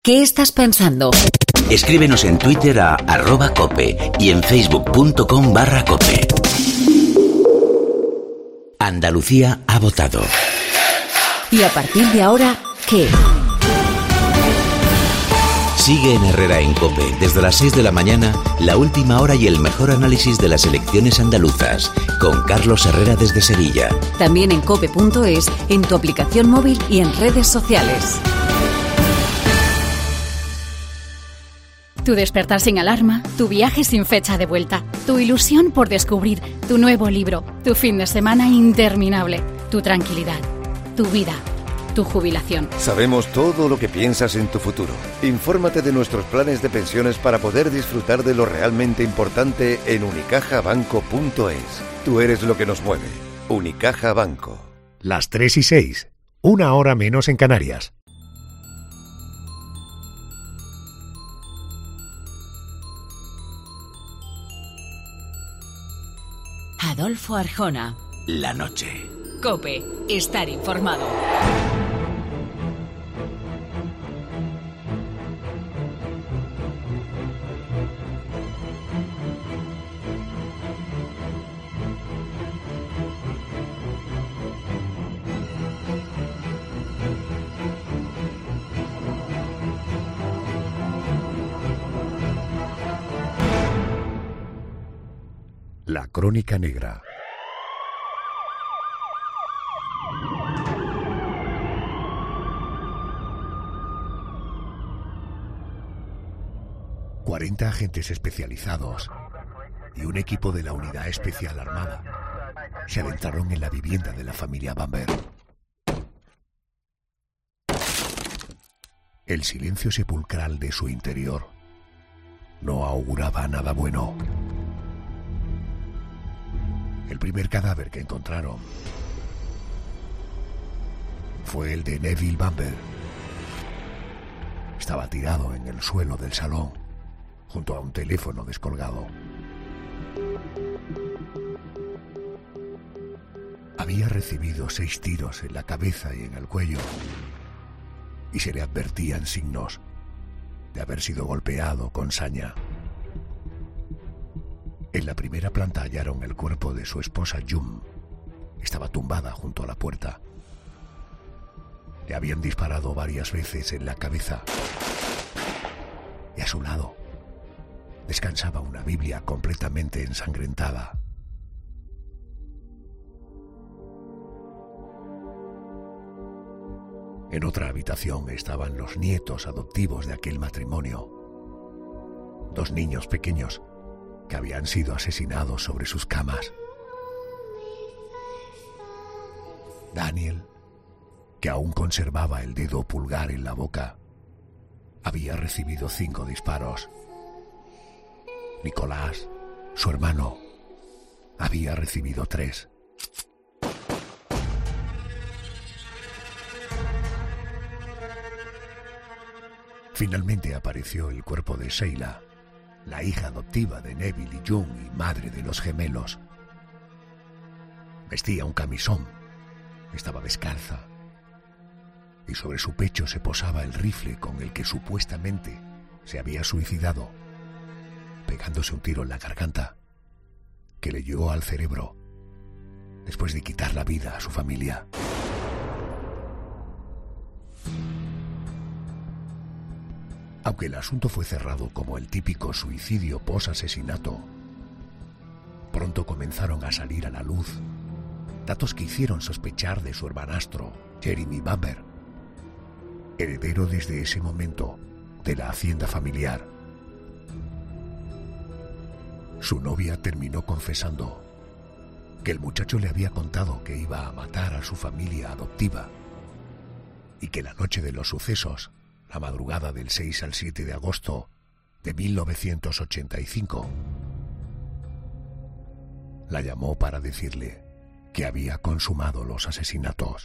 ¿Qué estás pensando? Escríbenos en Twitter a @cope y en facebook.com/cope. Andalucía ha votado. ¿Y a partir de ahora qué? Sigue en Herrera en COPE, desde las 6 de la mañana, la última hora y el mejor análisis de las elecciones andaluzas, con Carlos Herrera desde Sevilla. También en cope.es, en tu aplicación móvil y en redes sociales. Tu despertar sin alarma, tu viaje sin fecha de vuelta, tu ilusión por descubrir, tu nuevo libro, tu fin de semana interminable, tu tranquilidad, tu vida, tu jubilación. Sabemos todo lo que piensas en tu futuro. Infórmate de nuestros planes de pensiones para poder disfrutar de lo realmente importante en unicajabanco.es. Tú eres lo que nos mueve. Unicaja Banco. Las 3:06, 1 hora menos en Canarias. Adolfo Arjona. La noche. COPE. Estar informado. La Crónica Negra. ...40 agentes especializados y un equipo de la Unidad Especial Armada se adentraron en la vivienda de la familia Bamber. El silencio sepulcral de su interior no auguraba nada bueno. El primer cadáver que encontraron fue el de Neville Bamber. Estaba tirado en el suelo del salón, junto a un teléfono descolgado. Había recibido 6 tiros en la cabeza y en el cuello, y se le advertían signos de haber sido golpeado con saña. En la primera planta hallaron el cuerpo de su esposa June. Estaba tumbada junto a la puerta. Le habían disparado varias veces en la cabeza. Y a su lado descansaba una Biblia completamente ensangrentada. En otra habitación estaban los nietos adoptivos de aquel matrimonio. 2 niños pequeños que habían sido asesinados sobre sus camas. Daniel, que aún conservaba el dedo pulgar en la boca, había recibido 5 disparos. Nicolás, su hermano, había recibido 3. Finalmente apareció el cuerpo de Sheila, la hija adoptiva de Neville y June y madre de los gemelos. Vestía un camisón, estaba descalza, y sobre su pecho se posaba el rifle con el que supuestamente se había suicidado, pegándose un tiro en la garganta que le llegó al cerebro después de quitar la vida a su familia. Aunque el asunto fue cerrado como el típico suicidio post-asesinato, pronto comenzaron a salir a la luz datos que hicieron sospechar de su hermanastro, Jeremy Bamber, heredero desde ese momento de la hacienda familiar. Su novia terminó confesando que el muchacho le había contado que iba a matar a su familia adoptiva y que la noche de los sucesos, la madrugada del 6 al 7 de agosto de 1985, la llamó para decirle que había consumado los asesinatos.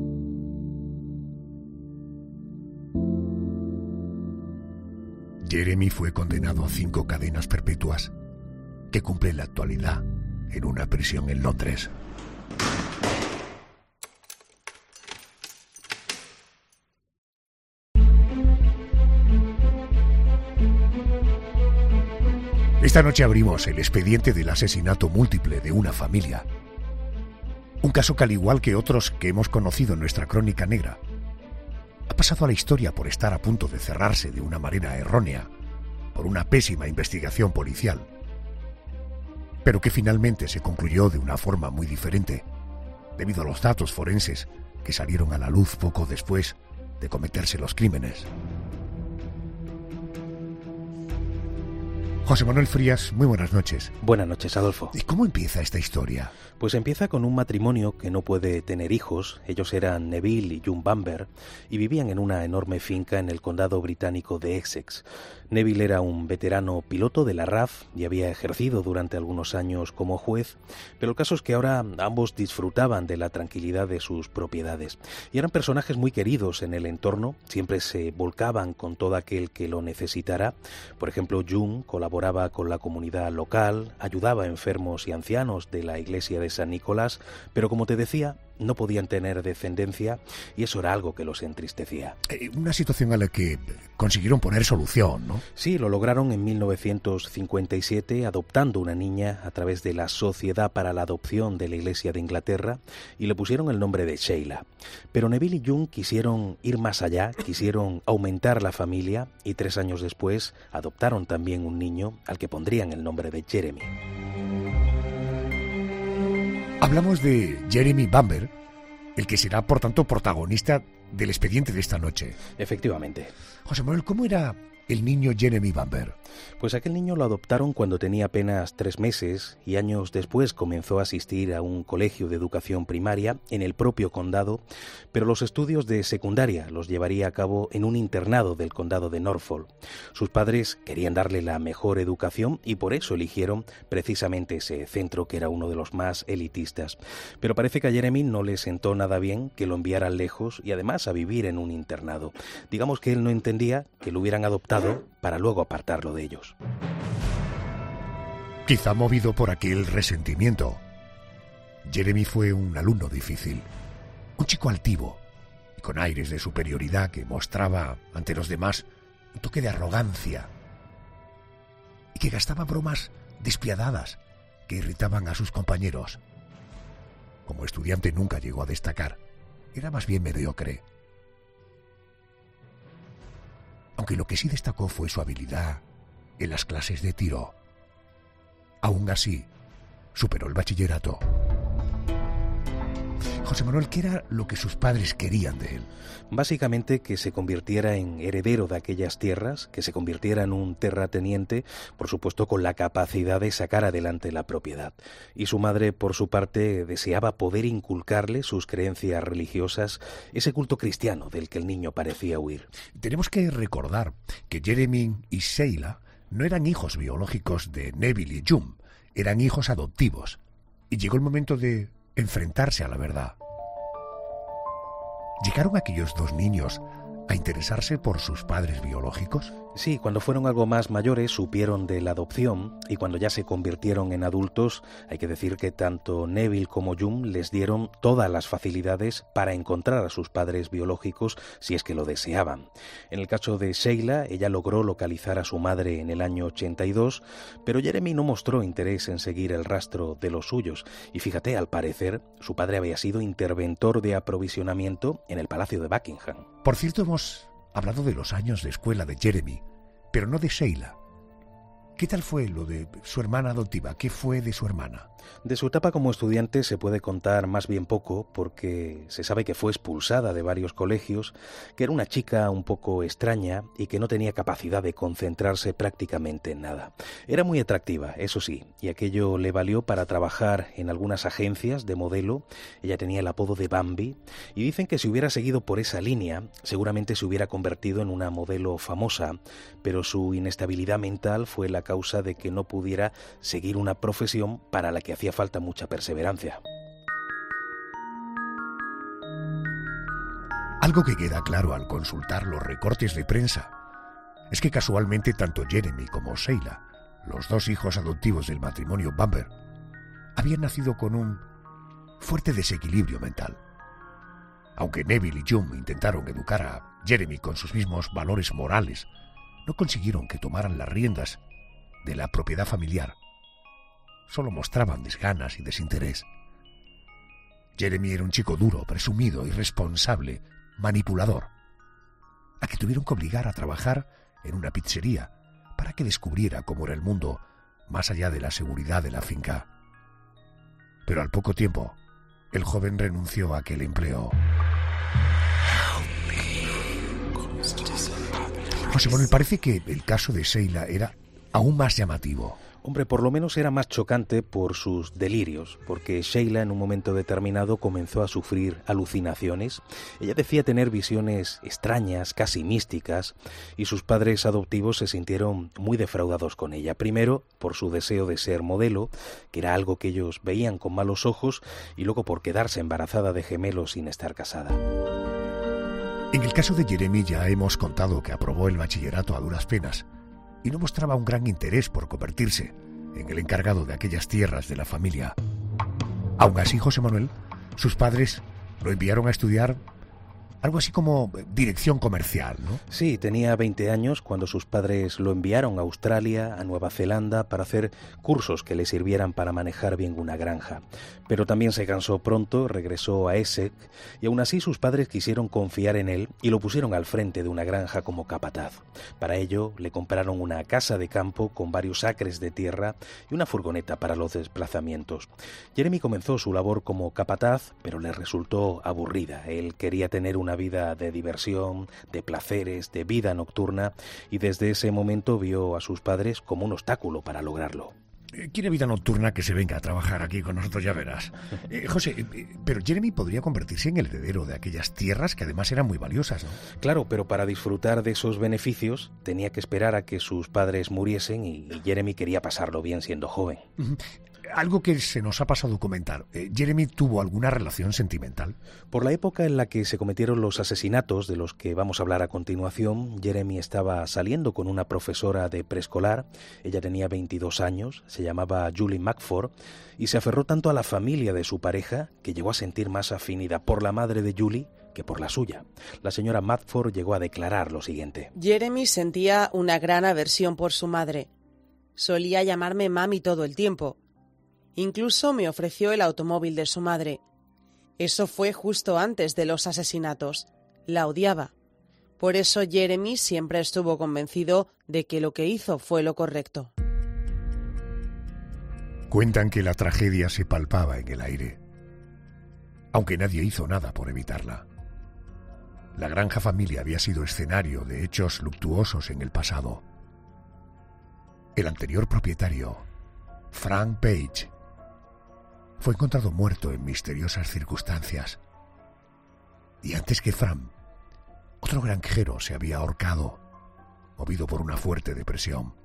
Jeremy fue condenado a 5 cadenas perpetuas que cumple en la actualidad en una prisión en Londres. Esta noche abrimos el expediente del asesinato múltiple de una familia. Un caso que, al igual que otros que hemos conocido en nuestra crónica negra, ha pasado a la historia por estar a punto de cerrarse de una manera errónea, por una pésima investigación policial, pero que finalmente se concluyó de una forma muy diferente, debido a los datos forenses que salieron a la luz poco después de cometerse los crímenes. José Manuel Frías, muy buenas noches. Buenas noches, Adolfo. ¿Y cómo empieza esta historia? Pues empieza con un matrimonio que no puede tener hijos. Ellos eran Neville y June Bamber y vivían en una enorme finca en el condado británico de Essex. Neville era un veterano piloto de la RAF y había ejercido durante algunos años como juez, pero el caso es que ahora ambos disfrutaban de la tranquilidad de sus propiedades y eran personajes muy queridos en el entorno. Siempre se volcaban con todo aquel que lo necesitara. Por ejemplo, June colaboraba con la comunidad local, ayudaba a enfermos y ancianos de la iglesia de San Nicolás, pero como te decía, no podían tener descendencia y eso era algo que los entristecía. Una situación a la que consiguieron poner solución, ¿no? Sí, lo lograron en 1957 adoptando una niña a través de la Sociedad para la Adopción de la Iglesia de Inglaterra y le pusieron el nombre de Sheila. Pero Neville y June quisieron ir más allá, quisieron aumentar la familia y 3 años después adoptaron también un niño al que pondrían el nombre de Jeremy. Hablamos de Jeremy Bamber, el que será, por tanto, protagonista del expediente de esta noche. Efectivamente. José Manuel, ¿cómo era el niño Jeremy Bamber? Pues aquel niño lo adoptaron cuando tenía apenas 3 meses y años después comenzó a asistir a un colegio de educación primaria en el propio condado, pero los estudios de secundaria los llevaría a cabo en un internado del condado de Norfolk. Sus padres querían darle la mejor educación y por eso eligieron precisamente ese centro que era uno de los más elitistas. Pero parece que a Jeremy no le sentó nada bien que lo enviaran lejos y además a vivir en un internado. Digamos que él no entendía que lo hubieran adoptado para luego apartarlo de ellos. Quizá movido por aquel resentimiento, Jeremy fue un alumno difícil, un chico altivo y con aires de superioridad que mostraba ante los demás un toque de arrogancia y que gastaba bromas despiadadas que irritaban a sus compañeros. Como estudiante nunca llegó a destacar, era más bien mediocre. Aunque lo que sí destacó fue su habilidad en las clases de tiro. Aún así, superó el bachillerato. José Manuel, ¿qué era lo que sus padres querían de él? Básicamente que se convirtiera en heredero de aquellas tierras, que se convirtiera en un terrateniente, por supuesto con la capacidad de sacar adelante la propiedad. Y su madre, por su parte, deseaba poder inculcarle sus creencias religiosas, ese culto cristiano del que el niño parecía huir. Tenemos que recordar que Jeremy y Sheila no eran hijos biológicos de Neville y June, eran hijos adoptivos. Y llegó el momento de enfrentarse a la verdad. ¿Llegaron aquellos 2 niños a interesarse por sus padres biológicos? Sí, cuando fueron algo más mayores supieron de la adopción y cuando ya se convirtieron en adultos, hay que decir que tanto Neville como June les dieron todas las facilidades para encontrar a sus padres biológicos si es que lo deseaban. En el caso de Sheila, ella logró localizar a su madre en el año 82, pero Jeremy no mostró interés en seguir el rastro de los suyos y fíjate, al parecer, su padre había sido interventor de aprovisionamiento en el Palacio de Buckingham. Por cierto, hemos hablado de los años de escuela de Jeremy, pero no de Sheila. ¿Qué tal fue lo de su hermana adoptiva? ¿Qué fue de su hermana? De su etapa como estudiante se puede contar más bien poco porque se sabe que fue expulsada de varios colegios, que era una chica un poco extraña y que no tenía capacidad de concentrarse prácticamente en nada. Era muy atractiva, eso sí, y aquello le valió para trabajar en algunas agencias de modelo. Ella tenía el apodo de Bambi y dicen que si hubiera seguido por esa línea seguramente se hubiera convertido en una modelo famosa, pero su inestabilidad mental fue la causa de que no pudiera seguir una profesión para la que hacía falta mucha perseverancia. Algo que queda claro al consultar los recortes de prensa es que casualmente tanto Jeremy como Sheila, los 2 hijos adoptivos del matrimonio Bamber, habían nacido con un fuerte desequilibrio mental. Aunque Neville y June intentaron educar a Jeremy con sus mismos valores morales, no consiguieron que tomaran las riendas de la propiedad familiar. Solo mostraban desganas y desinterés. Jeremy era un chico duro, presumido, irresponsable, manipulador, a que tuvieron que obligar a trabajar en una pizzería para que descubriera cómo era el mundo más allá de la seguridad de la finca. Pero al poco tiempo, el joven renunció a aquel empleo. José Manuel, parece que el caso de Sheila era aún más llamativo. Hombre, por lo menos era más chocante por sus delirios, porque Sheila en un momento determinado comenzó a sufrir alucinaciones. Ella decía tener visiones extrañas, casi místicas, y sus padres adoptivos se sintieron muy defraudados con ella. Primero, por su deseo de ser modelo, que era algo que ellos veían con malos ojos, y luego por quedarse embarazada de gemelos sin estar casada. En el caso de Jeremy ya hemos contado que aprobó el bachillerato a duras penas y no mostraba un gran interés por convertirse en el encargado de aquellas tierras de la familia. Aún así, José Manuel, sus padres lo enviaron a estudiar algo así como dirección comercial, ¿no? Sí, tenía 20 años cuando sus padres lo enviaron a Australia, a Nueva Zelanda, para hacer cursos que le sirvieran para manejar bien una granja. Pero también se cansó pronto, regresó a Essex, y aún así sus padres quisieron confiar en él y lo pusieron al frente de una granja como capataz. Para ello le compraron una casa de campo con varios acres de tierra y una furgoneta para los desplazamientos. Jeremy comenzó su labor como capataz, pero le resultó aburrida. Él quería tener una vida de diversión, de placeres, de vida nocturna, y desde ese momento vio a sus padres como un obstáculo para lograrlo. Quiere vida nocturna, que se venga a trabajar aquí con nosotros, ya verás. José, pero Jeremy podría convertirse en el heredero de aquellas tierras que además eran muy valiosas, ¿no? Claro, pero para disfrutar de esos beneficios tenía que esperar a que sus padres muriesen y Jeremy quería pasarlo bien siendo joven. Algo que se nos ha pasado comentar. ¿Jeremy tuvo alguna relación sentimental? Por la época en la que se cometieron los asesinatos de los que vamos a hablar a continuación, Jeremy estaba saliendo con una profesora de preescolar. Ella tenía 22 años, se llamaba Julie Mackford, y se aferró tanto a la familia de su pareja que llegó a sentir más afinidad por la madre de Julie que por la suya. La señora Mackford llegó a declarar lo siguiente. Jeremy sentía una gran aversión por su madre. Solía llamarme mami todo el tiempo. Incluso me ofreció el automóvil de su madre. Eso fue justo antes de los asesinatos. La odiaba. Por eso Jeremy siempre estuvo convencido de que lo que hizo fue lo correcto. Cuentan que la tragedia se palpaba en el aire, aunque nadie hizo nada por evitarla. La granja familia había sido escenario de hechos luctuosos en el pasado. El anterior propietario, Frank Page, fue encontrado muerto en misteriosas circunstancias. Y antes que Frank, otro granjero se había ahorcado, movido por una fuerte depresión.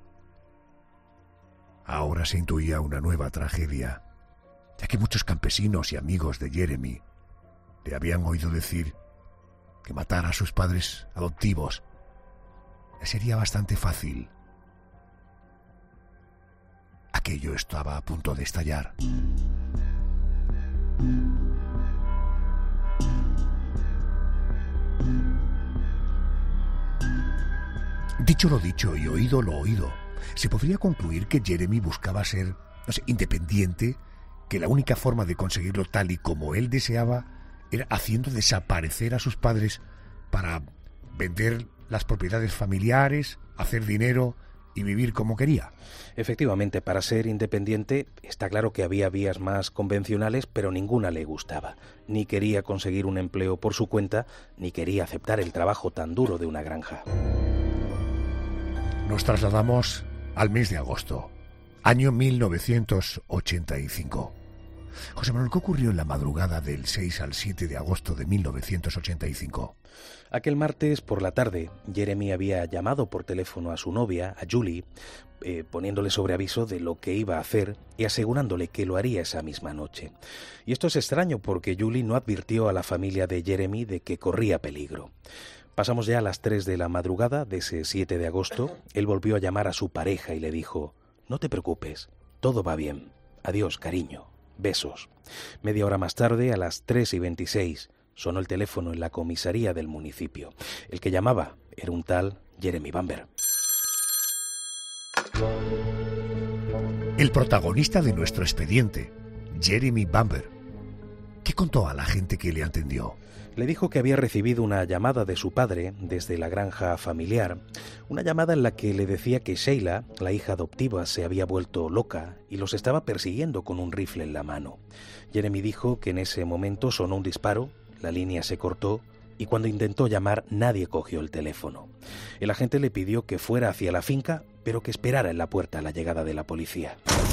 Ahora se intuía una nueva tragedia, ya que muchos campesinos y amigos de Jeremy le habían oído decir que matar a sus padres adoptivos le sería bastante fácil. Aquello estaba a punto de estallar. Dicho lo dicho y oído lo oído, se podría concluir que Jeremy buscaba ser, independiente, que la única forma de conseguirlo tal y como él deseaba era haciendo desaparecer a sus padres para vender las propiedades familiares, hacer dinero y vivir como quería. Efectivamente, para ser independiente está claro que había vías más convencionales, pero ninguna le gustaba. Ni quería conseguir un empleo por su cuenta, ni quería aceptar el trabajo tan duro de una granja. Nos trasladamos al mes de agosto, año 1985. José Manuel, ¿qué ocurrió en la madrugada del 6 al 7 de agosto de 1985? Aquel martes por la tarde, Jeremy había llamado por teléfono a su novia, a Julie, poniéndole sobre aviso de lo que iba a hacer y asegurándole que lo haría esa misma noche. Y esto es extraño porque Julie no advirtió a la familia de Jeremy de que corría peligro. Pasamos ya a las 3 de la madrugada de ese 7 de agosto. Él volvió a llamar a su pareja y le dijo: «No te preocupes, todo va bien. Adiós, cariño. Besos». Media hora más tarde, a las 3:26, sonó el teléfono en la comisaría del municipio. El que llamaba era un tal Jeremy Bamber. El protagonista de nuestro expediente, Jeremy Bamber, ¿qué contó a la gente que le atendió? Le dijo que había recibido una llamada de su padre desde la granja familiar, una llamada en la que le decía que Sheila, la hija adoptiva, se había vuelto loca y los estaba persiguiendo con un rifle en la mano. Jeremy dijo que en ese momento sonó un disparo, la línea se cortó y cuando intentó llamar nadie cogió el teléfono. El agente le pidió que fuera hacia la finca, pero que esperara en la puerta la llegada de la policía.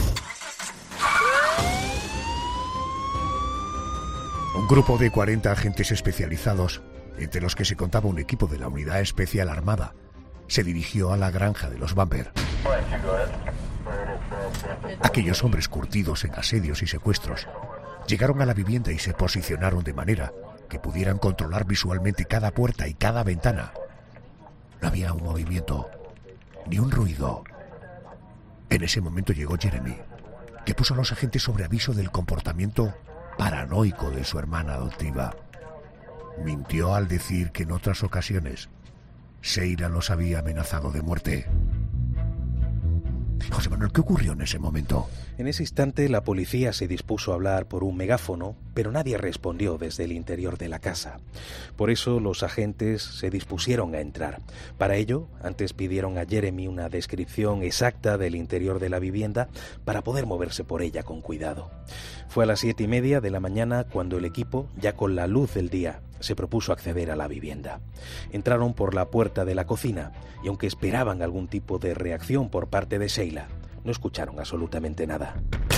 Un grupo de 40 agentes especializados, entre los que se contaba un equipo de la Unidad Especial Armada, se dirigió a la granja de los Bamber. Aquellos hombres curtidos en asedios y secuestros llegaron a la vivienda y se posicionaron de manera que pudieran controlar visualmente cada puerta y cada ventana. No había un movimiento, ni un ruido. En ese momento llegó Jeremy, que puso a los agentes sobre aviso del comportamiento paranoico de su hermana adoptiva. Mintió al decir que en otras ocasiones Sheila los había amenazado de muerte. José Manuel, ¿qué ocurrió en ese momento? En ese instante la policía se dispuso a hablar por un megáfono, pero nadie respondió desde el interior de la casa. Por eso los agentes se dispusieron a entrar. Para ello, antes pidieron a Jeremy una descripción exacta del interior de la vivienda para poder moverse por ella con cuidado. Fue a las 7:30 de la mañana cuando el equipo, ya con la luz del día, se propuso acceder a la vivienda. Entraron por la puerta de la cocina y aunque esperaban algún tipo de reacción por parte de Sheila, no escucharon absolutamente nada.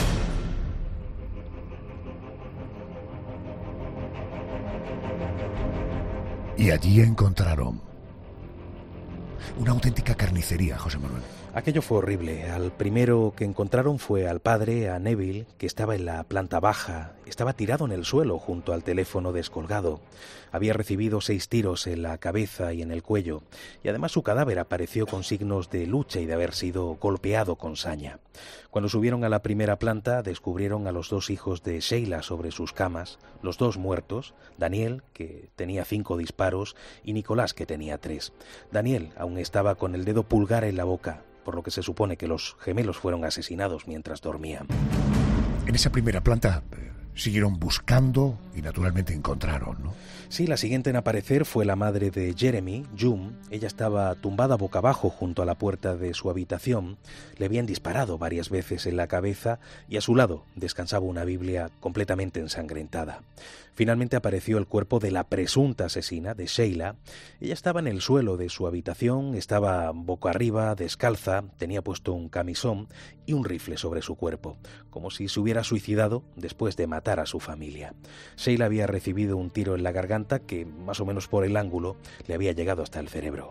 Y allí encontraron una auténtica carnicería, José Manuel. Aquello fue horrible. Al primero que encontraron fue al padre, a Neville, que estaba en la planta baja. Estaba tirado en el suelo junto al teléfono descolgado. Había recibido 6 tiros en la cabeza y en el cuello. Y además su cadáver apareció con signos de lucha y de haber sido golpeado con saña. Cuando subieron a la primera planta, descubrieron a los 2 hijos de Sheila sobre sus camas, los 2 muertos, Daniel, que tenía 5 disparos, y Nicolás, que tenía 3. Daniel aún estaba con el dedo pulgar en la boca, por lo que se supone que los gemelos fueron asesinados mientras dormían. En esa primera planta siguieron buscando y naturalmente encontraron, ¿no? Sí, la siguiente en aparecer fue la madre de Jeremy, June. Ella estaba tumbada boca abajo junto a la puerta de su habitación. Le habían disparado varias veces en la cabeza y a su lado descansaba una Biblia completamente ensangrentada. Finalmente apareció el cuerpo de la presunta asesina, de Sheila. Ella estaba en el suelo de su habitación, estaba boca arriba, descalza, tenía puesto un camisón y un rifle sobre su cuerpo, como si se hubiera suicidado después de matar a su familia. Sheila había recibido un tiro en la garganta que, más o menos por el ángulo, le había llegado hasta el cerebro.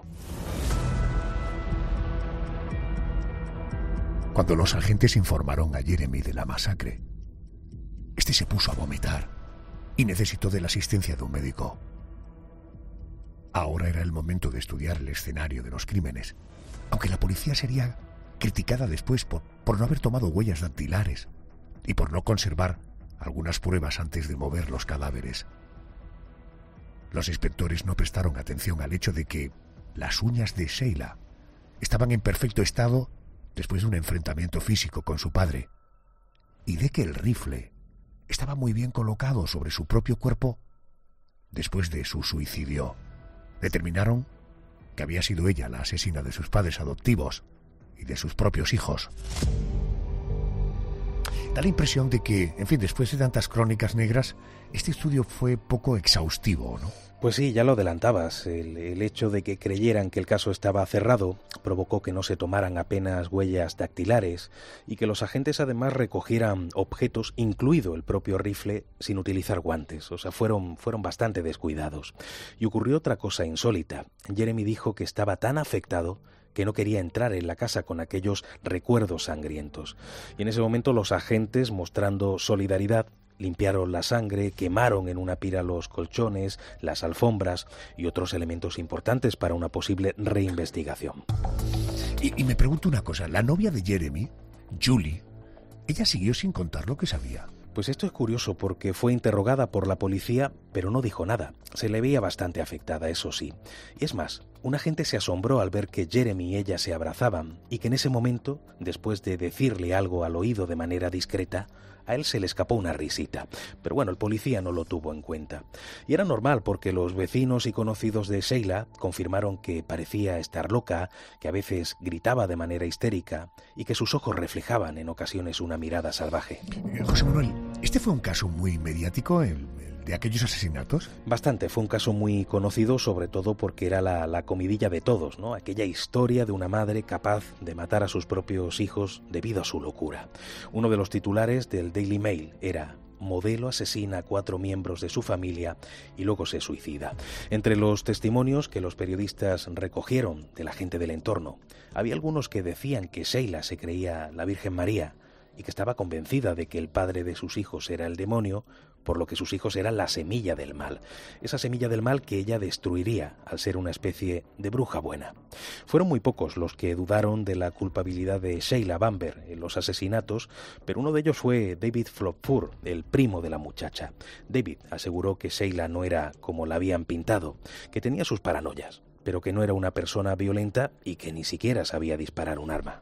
Cuando los agentes informaron a Jeremy de la masacre, este se puso a vomitar y necesitó de la asistencia de un médico. Ahora era el momento de estudiar el escenario de los crímenes, aunque la policía sería criticada después por no haber tomado huellas dactilares y por no conservar algunas pruebas antes de mover los cadáveres. Los inspectores no prestaron atención al hecho de que las uñas de Sheila estaban en perfecto estado después de un enfrentamiento físico con su padre y de que el rifle estaba muy bien colocado sobre su propio cuerpo después de su suicidio. Determinaron que había sido ella la asesina de sus padres adoptivos y de sus propios hijos. Da la impresión de que, en fin, después de tantas crónicas negras, este estudio fue poco exhaustivo, ¿no? Pues sí, ya lo adelantabas. El hecho de que creyeran que el caso estaba cerrado provocó que no se tomaran apenas huellas dactilares y que los agentes además recogieran objetos, incluido el propio rifle, sin utilizar guantes. O sea, fueron bastante descuidados. Y ocurrió otra cosa insólita. Jeremy dijo que estaba tan afectado que no quería entrar en la casa con aquellos recuerdos sangrientos. Y en ese momento los agentes, mostrando solidaridad, limpiaron la sangre, quemaron en una pira los colchones, las alfombras y otros elementos importantes para una posible reinvestigación. Y me pregunto una cosa, la novia de Jeremy, Julie, ella siguió sin contar lo que sabía. Pues esto es curioso porque fue interrogada por la policía, pero no dijo nada. Se le veía bastante afectada, eso sí. Y es más, un agente se asombró al ver que Jeremy y ella se abrazaban y que en ese momento, después de decirle algo al oído de manera discreta, a él se le escapó una risita, pero bueno, el policía no lo tuvo en cuenta. Y era normal porque los vecinos y conocidos de Sheila confirmaron que parecía estar loca, que a veces gritaba de manera histérica y que sus ojos reflejaban en ocasiones una mirada salvaje. José Manuel, ¿este fue un caso muy mediático, el de aquellos asesinatos? Bastante, fue un caso muy conocido, sobre todo porque era la comidilla de todos, ¿no? Aquella historia de una madre capaz de matar a sus propios hijos debido a su locura. Uno de los titulares del Daily Mail era: modelo asesina a 4 miembros de su familia y luego se suicida. Entre los testimonios que los periodistas recogieron de la gente del entorno, había algunos que decían que Sheila se creía la Virgen María y que estaba convencida de que el padre de sus hijos era el demonio, por lo que sus hijos eran la semilla del mal. Esa semilla del mal que ella destruiría al ser una especie de bruja buena. Fueron muy pocos los que dudaron de la culpabilidad de Sheila Bamber en los asesinatos, pero uno de ellos fue David Flopfur, el primo de la muchacha. David aseguró que Sheila no era como la habían pintado, que tenía sus paranoias, pero que no era una persona violenta y que ni siquiera sabía disparar un arma.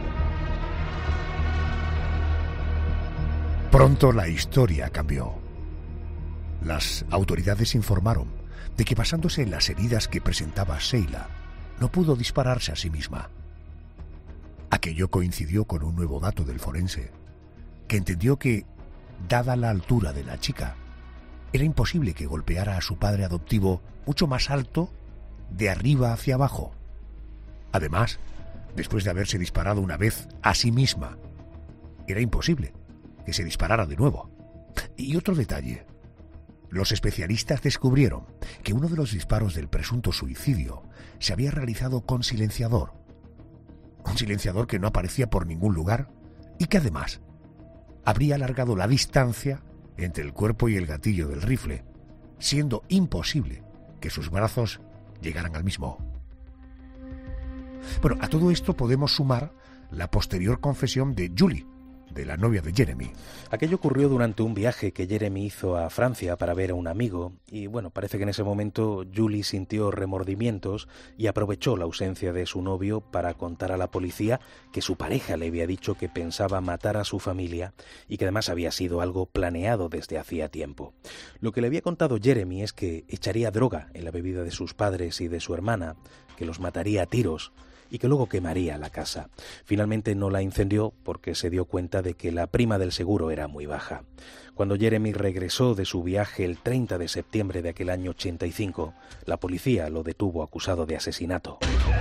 Pronto la historia cambió. Las autoridades informaron de que, basándose en las heridas que presentaba Sheila, no pudo dispararse a sí misma. Aquello coincidió con un nuevo dato del forense, que entendió que, dada la altura de la chica, era imposible que golpeara a su padre adoptivo mucho más alto de arriba hacia abajo. Además, después de haberse disparado una vez a sí misma, era imposible que se disparara de nuevo. Y otro detalle: los especialistas descubrieron que uno de los disparos del presunto suicidio se había realizado con silenciador. Un silenciador que no aparecía por ningún lugar y que además habría alargado la distancia entre el cuerpo y el gatillo del rifle, siendo imposible que sus brazos llegaran al mismo. Bueno, a todo esto podemos sumar la posterior confesión de Julie, de la novia de Jeremy. Aquello ocurrió durante un viaje que Jeremy hizo a Francia para ver a un amigo y bueno, parece que en ese momento Julie sintió remordimientos y aprovechó la ausencia de su novio para contar a la policía que su pareja le había dicho que pensaba matar a su familia y que además había sido algo planeado desde hacía tiempo. Lo que le había contado Jeremy es que echaría droga en la bebida de sus padres y de su hermana, que los mataría a tiros y que luego quemaría la casa. Finalmente no la incendió porque se dio cuenta de que la prima del seguro era muy baja. Cuando Jeremy regresó de su viaje el 30 de septiembre de aquel año 85, la policía lo detuvo acusado de asesinato.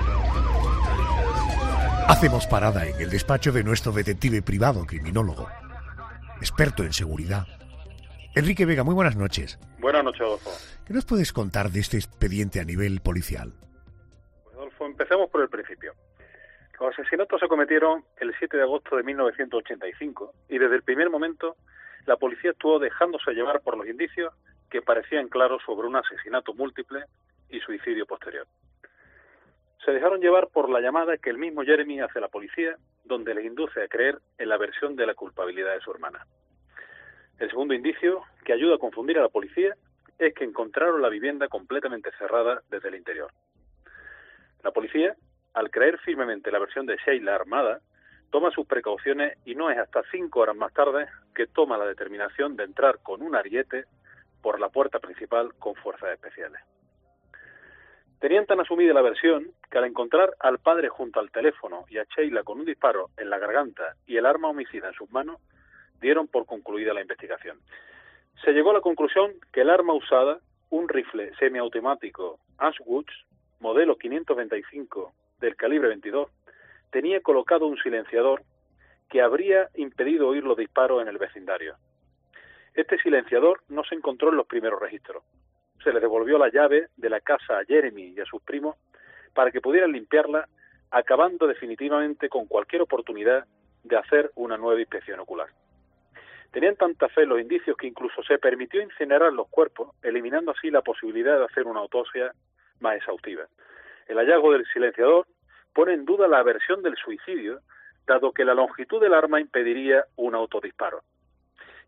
Hacemos parada en el despacho de nuestro detective privado criminólogo, experto en seguridad. Enrique Vega, muy buenas noches. Buenas noches, Adolfo. ¿Qué nos puedes contar de este expediente a nivel policial? Empecemos por el principio. Los asesinatos se cometieron el 7 de agosto de 1985 y desde el primer momento la policía estuvo dejándose llevar por los indicios que parecían claros sobre un asesinato múltiple y suicidio posterior. Se dejaron llevar por la llamada que el mismo Jeremy hace a la policía, donde les induce a creer en la versión de la culpabilidad de su hermana. El segundo indicio, que ayuda a confundir a la policía, es que encontraron la vivienda completamente cerrada desde el interior. La policía, al creer firmemente la versión de Sheila armada, toma sus precauciones y no es hasta 5 horas más tarde que toma la determinación de entrar con un ariete por la puerta principal con fuerzas especiales. Tenían tan asumida la versión que al encontrar al padre junto al teléfono y a Sheila con un disparo en la garganta y el arma homicida en sus manos, dieron por concluida la investigación. Se llegó a la conclusión que el arma usada, un rifle semiautomático Ashwood, modelo 525 del calibre 22, tenía colocado un silenciador que habría impedido oír los disparos en el vecindario. Este silenciador no se encontró en los primeros registros. Se les devolvió la llave de la casa a Jeremy y a sus primos para que pudieran limpiarla, acabando definitivamente con cualquier oportunidad de hacer una nueva inspección ocular. Tenían tanta fe los indicios que incluso se permitió incinerar los cuerpos, eliminando así la posibilidad de hacer una autopsia más exhaustiva. El hallazgo del silenciador pone en duda la versión del suicidio, dado que la longitud del arma impediría un autodisparo.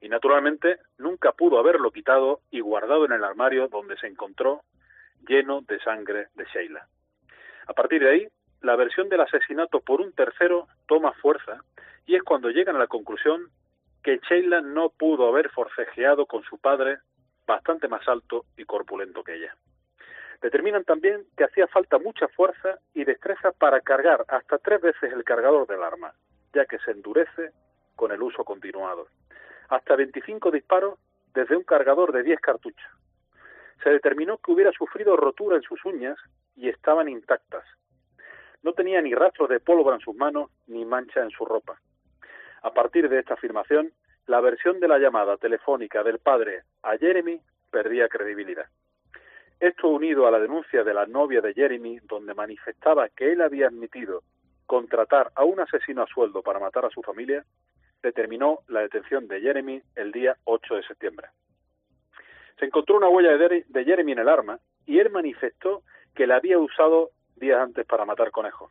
y naturalmente nunca pudo haberlo quitado y guardado en el armario donde se encontró lleno de sangre de Sheila. A partir de ahí, la versión del asesinato por un tercero toma fuerza y es cuando llegan a la conclusión que Sheila no pudo haber forcejeado con su padre, bastante más alto y corpulento que ella. Determinan también que hacía falta mucha fuerza y destreza para cargar hasta 3 veces el cargador del arma, ya que se endurece con el uso continuado. Hasta 25 disparos desde un cargador de 10 cartuchos. Se determinó que hubiera sufrido rotura en sus uñas y estaban intactas. No tenía ni rastros de pólvora en sus manos ni mancha en su ropa. A partir de esta afirmación, la versión de la llamada telefónica del padre a Jeremy perdía credibilidad. Esto, unido a la denuncia de la novia de Jeremy, donde manifestaba que él había admitido contratar a un asesino a sueldo para matar a su familia, determinó la detención de Jeremy el día 8 de septiembre. Se encontró una huella de Jeremy en el arma y él manifestó que la había usado días antes para matar conejos.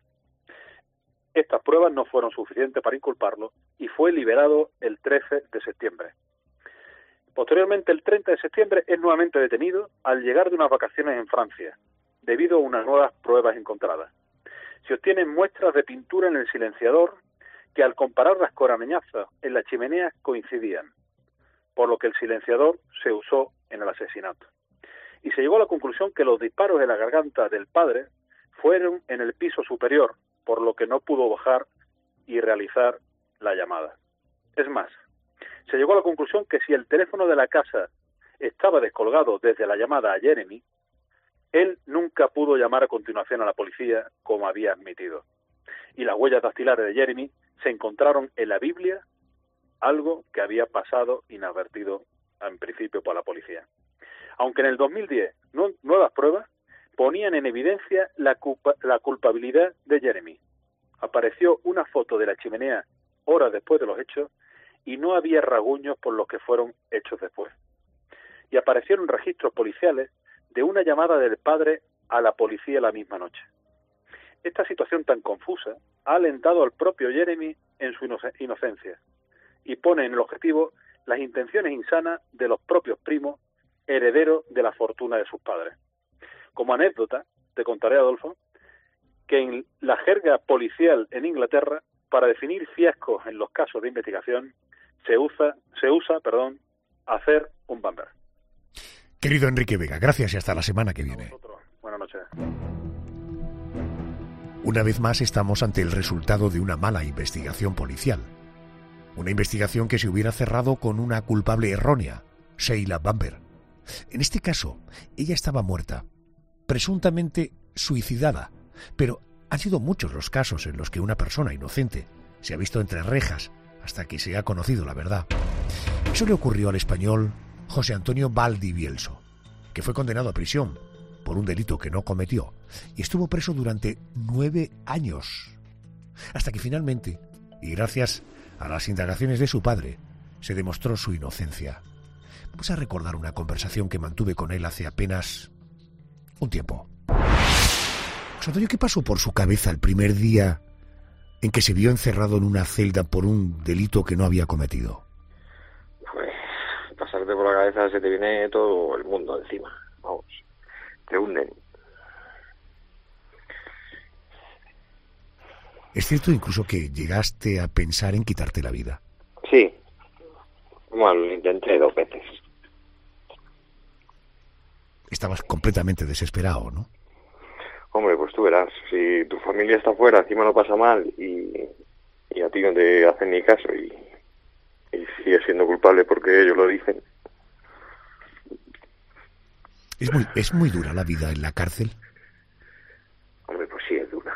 Estas pruebas no fueron suficientes para inculparlo y fue liberado el 13 de septiembre. Posteriormente, el 30 de septiembre, es nuevamente detenido al llegar de unas vacaciones en Francia, debido a unas nuevas pruebas encontradas. Se obtienen muestras de pintura en el silenciador que, al compararlas con arañazos en la chimenea, coincidían, por lo que el silenciador se usó en el asesinato. Y se llegó a la conclusión que los disparos en la garganta del padre fueron en el piso superior, por lo que no pudo bajar y realizar la llamada. Es más, se llegó a la conclusión que si el teléfono de la casa estaba descolgado desde la llamada a Jeremy, él nunca pudo llamar a continuación a la policía como había admitido. Y las huellas dactilares de Jeremy se encontraron en la Biblia, algo que había pasado inadvertido en principio por la policía. Aunque en el 2010 nuevas pruebas ponían en evidencia la culpabilidad de Jeremy. Apareció una foto de la chimenea horas después de los hechos y no había rasguños por los que fueron hechos después. Y aparecieron registros policiales de una llamada del padre a la policía la misma noche. Esta situación tan confusa ha alentado al propio Jeremy en su inocencia y pone en el objetivo las intenciones insanas de los propios primos, herederos de la fortuna de sus padres. Como anécdota, te contaré, Adolfo, que en la jerga policial en Inglaterra, para definir fiascos en los casos de investigación, se usa, hacer un bumper. Querido Enrique Vega, gracias y hasta la semana que viene. Buenas noches. Una vez más estamos ante el resultado de una mala investigación policial. Una investigación que se hubiera cerrado con una culpable errónea, Sheila Bamber. En este caso, ella estaba muerta, presuntamente suicidada, pero han sido muchos los casos en los que una persona inocente se ha visto entre rejas hasta que se ha conocido la verdad. Eso le ocurrió al español José Antonio Valdivielso, que fue condenado a prisión por un delito que no cometió y estuvo preso durante 9 años, hasta que finalmente, y gracias a las indagaciones de su padre, se demostró su inocencia. Vamos a recordar una conversación que mantuve con él hace apenas un tiempo. José Antonio, ¿qué pasó por su cabeza el primer día en que se vio encerrado en una celda por un delito que no había cometido? Pues pasarte por la cabeza se te viene todo el mundo encima. Vamos, te hunden. ¿Es cierto incluso que llegaste a pensar en quitarte la vida? Sí. Bueno, lo intenté 2 veces. Estabas completamente desesperado, ¿no? Hombre, pues tú verás, si tu familia está fuera, encima lo pasa mal y a ti no te hacen ni caso y sigues siendo culpable porque ellos lo dicen. ¿Es muy dura la vida en la cárcel? Hombre, pues sí, es dura.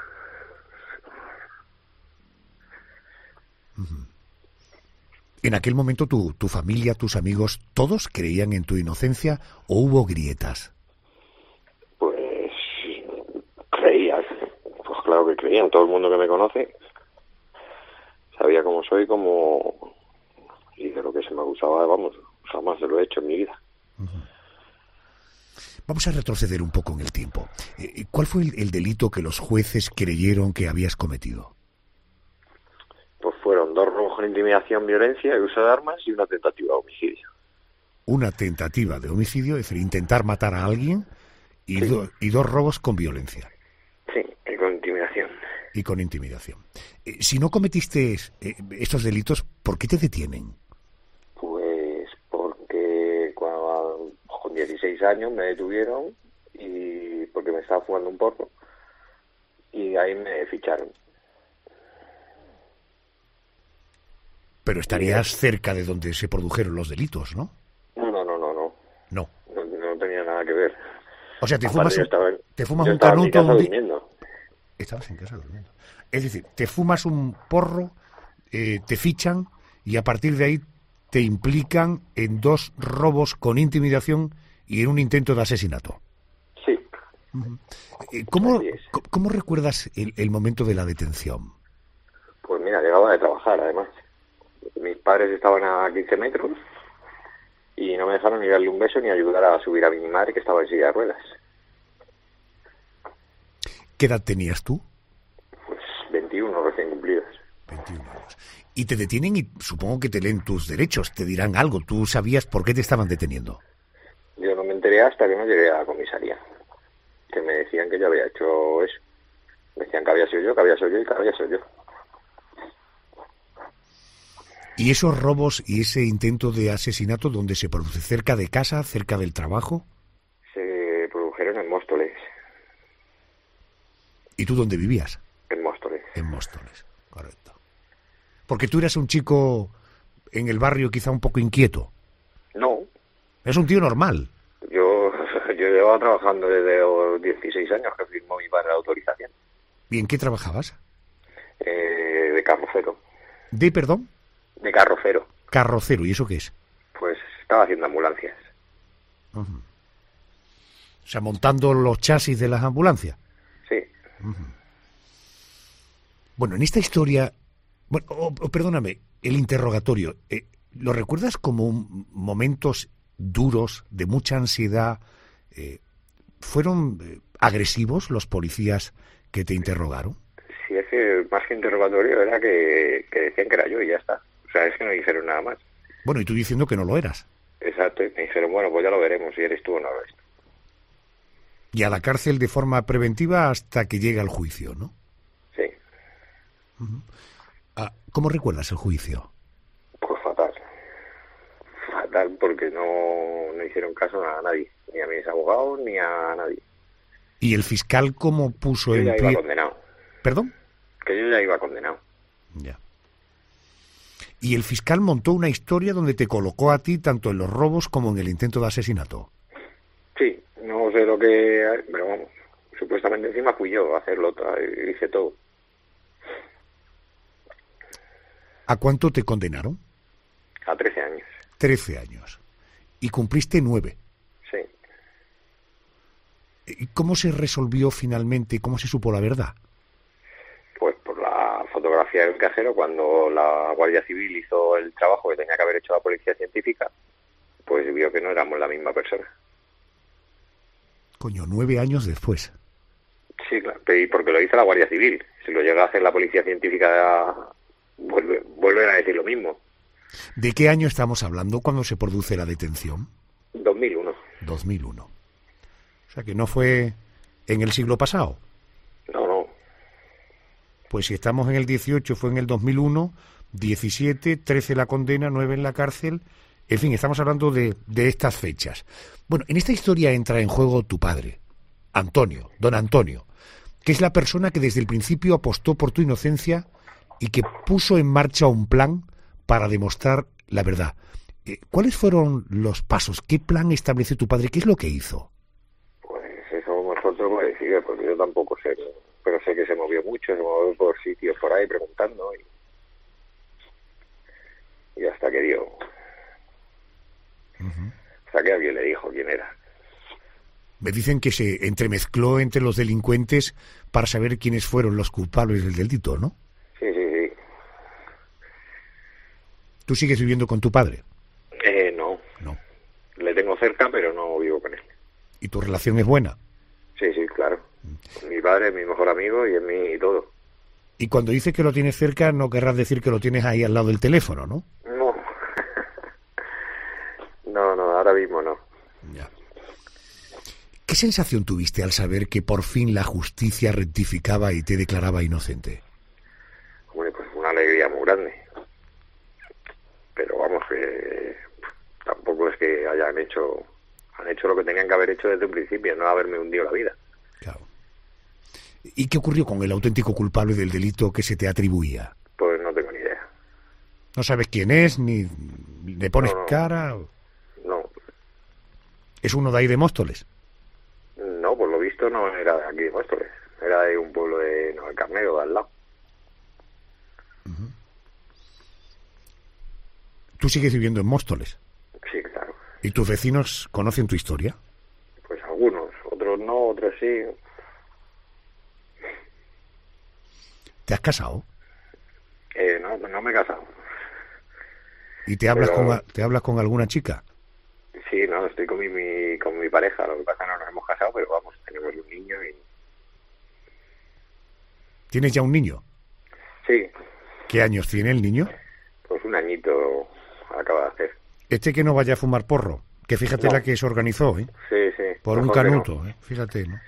Uh-huh. En aquel momento tu familia, tus amigos, ¿todos creían en tu inocencia o hubo grietas? Pues creían, pues claro que creían. Todo el mundo que me conoce sabía cómo soy, y de lo que se me acusaba, vamos, jamás se lo he hecho en mi vida. Uh-huh. Vamos a retroceder un poco en el tiempo. ¿Cuál fue el delito que los jueces creyeron que habías cometido? Pues fueron 2 robos con intimidación, violencia y uso de armas y una tentativa de homicidio. Una tentativa de homicidio, es decir, intentar matar a alguien y, Sí. y 2 robos con violencia. Sí, y con intimidación. Y con intimidación. Si no cometiste estos delitos, ¿por qué te detienen? Pues porque con 16 años me detuvieron y porque me estaba fumando un porro y ahí me ficharon. Pero estarías cerca de donde se produjeron los delitos, ¿no? No. No. No tenía nada que ver. O sea, te Aparte, fumas, yo estaba te fumas yo un estaba en mi canuto casa un día. durmiendo. Estabas en casa durmiendo. Es decir, te fumas un porro, te fichan y a partir de ahí te implican en 2 robos con intimidación y en un intento de asesinato. Sí. ¿Cómo, Así es. ¿Cómo recuerdas el momento de la detención? Pues mira, llegaba de trabajar, además. Mis padres estaban a 15 metros y no me dejaron ni darle un beso ni ayudar a subir a mi madre, que estaba en silla de ruedas. ¿Qué edad tenías tú? Pues 21 recién cumplidos. 21 años. Y te detienen y supongo que te leen tus derechos, te dirán algo. ¿Tú sabías por qué te estaban deteniendo? Yo no me enteré hasta que no llegué a la comisaría, que me decían que yo había hecho eso. Me decían que había sido yo y que había sido yo. ¿Y esos robos y ese intento de asesinato dónde se produce? ¿Cerca de casa, cerca del trabajo? Se produjeron en Móstoles. ¿Y tú dónde vivías? En Móstoles. En Móstoles, correcto. Porque tú eras un chico en el barrio quizá un poco inquieto. No, Es un tío normal. yo llevaba trabajando desde los 16 años que firmó mi padre la autorización. ¿Y en qué trabajabas? De carrocero. ¿De, perdón? De carrocero. Carrocero. ¿Y eso qué es? Pues estaba haciendo ambulancias. O sea, montando los chasis de las ambulancias. Sí. Bueno, en esta historia... Bueno, perdóname, el interrogatorio, ¿lo recuerdas como momentos duros, de mucha ansiedad? ¿Fueron agresivos los policías que te interrogaron? Sí, es que más que interrogatorio era que decían que era yo y ya está. O sea, es que no dijeron nada más. Bueno, y tú diciendo que no lo eras. Exacto, y me dijeron, bueno, pues ya lo veremos si eres tú o no eres tú. Y a la cárcel de forma preventiva hasta que llega el juicio, ¿no? Sí. ¿Cómo recuerdas el juicio? Pues fatal. Fatal porque no hicieron caso a nadie. Ni a mis abogados ni a nadie. ¿Y el fiscal cómo puso Yo en ya iba pie? condenado. ¿Perdón? Que yo ya iba condenado. Ya. Y el fiscal montó una historia donde te colocó a ti tanto en los robos como en el intento de asesinato. Sí, no sé lo que... Pero vamos, supuestamente encima fui yo a hacerlo, hice todo. ¿A cuánto te condenaron? A 13 años. 13 años. Y cumpliste 9. Sí. ¿Y cómo se resolvió finalmente? ¿Cómo se supo la verdad? Pues por la fotografía del cajero, cuando la Guardia Civil hizo el trabajo que tenía que haber hecho la policía científica, pues vio que no éramos la misma persona. Coño, 9 años después. Sí, claro, y porque lo hizo la Guardia Civil. Si lo llega a hacer la policía científica, volver a decir lo mismo. ¿De qué año estamos hablando cuando se produce la detención? 2001. 2001. O sea que no fue en el siglo pasado. No. Pues si estamos en el 18, fue en el 2001, 17, 13 la condena, 9 en la cárcel. En fin, estamos hablando de estas fechas. Bueno, en esta historia entra en juego tu padre, Antonio, don Antonio, que es la persona que desde el principio apostó por tu inocencia y que puso en marcha un plan para demostrar la verdad. ¿Cuáles fueron los pasos? ¿Qué plan estableció tu padre? ¿Qué es lo que hizo? Pues eso mejor te lo puedo decir, porque yo tampoco sé, pero sé que se movió mucho, se movió por sitios por ahí preguntando y hasta que dio. Hasta que alguien le dijo quién era. Me dicen que se entremezcló entre los delincuentes para saber quiénes fueron los culpables del delito, ¿no? Sí. ¿Tú sigues viviendo con tu padre? No. No. Le tengo cerca, pero no vivo con él. ¿Y tu relación es buena? Sí, claro. Mi padre es mi mejor amigo y es mi todo. Y cuando dices que lo tienes cerca, no querrás decir que lo tienes ahí al lado del teléfono, ¿no? No, ahora mismo no. Ya. ¿Qué sensación tuviste al saber que por fin la justicia rectificaba y te declaraba inocente? Bueno, pues una alegría muy grande. Pero vamos, que tampoco es que han hecho lo que tenían que haber hecho desde un principio, no haberme hundido la vida. Claro. ¿Y qué ocurrió con el auténtico culpable del delito que se te atribuía? Pues no tengo ni idea. ¿No sabes quién es, ni le pones cara? No. ¿Es uno de ahí de Móstoles? No, por lo visto no era de aquí de Móstoles. Era de un pueblo de Navalcarnero, de al lado. Uh-huh. ¿Tú sigues viviendo en Móstoles? Sí, claro. ¿Y tus vecinos conocen tu historia? Pues algunos, otros no, otros sí. ¿Te has casado? No me he casado. ¿Y te hablas con alguna chica? Sí, no, estoy con mi pareja. Lo que pasa es que no nos hemos casado, pero vamos, tenemos un niño y... ¿Tienes ya un niño? Sí. ¿Qué años tiene el niño? Pues un añito acaba de hacer. Este que no vaya a fumar porro, que fíjate la que se organizó, ¿eh? Sí. Por un canuto, ¿eh? Fíjate, ¿no?